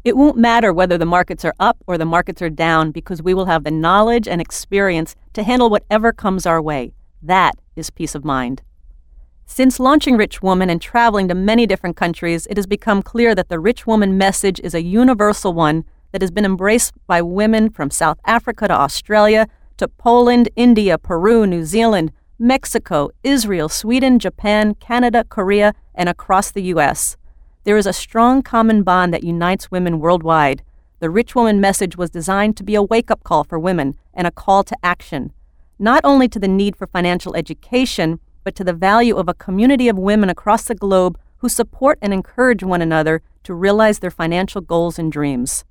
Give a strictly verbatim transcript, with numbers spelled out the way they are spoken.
It won't matter whether the markets are up or the markets are down because we will have the knowledge and experience to handle whatever comes our way. That is peace of mind. Since launching Rich Woman and traveling to many different countries, it has become clear that the Rich Woman message is a universal one that has been embraced by women from South Africa to Australia to Poland, India, Peru, New Zealand, Mexico, Israel, Sweden, Japan, Canada, Korea, and across the U S. There is a strong common bond that unites women worldwide. The Rich Woman message was designed to be a wake-up call for women and a call to action, not only to the need for financial education, but to the value of a community of women across the globe who support and encourage one another to realize their financial goals and dreams.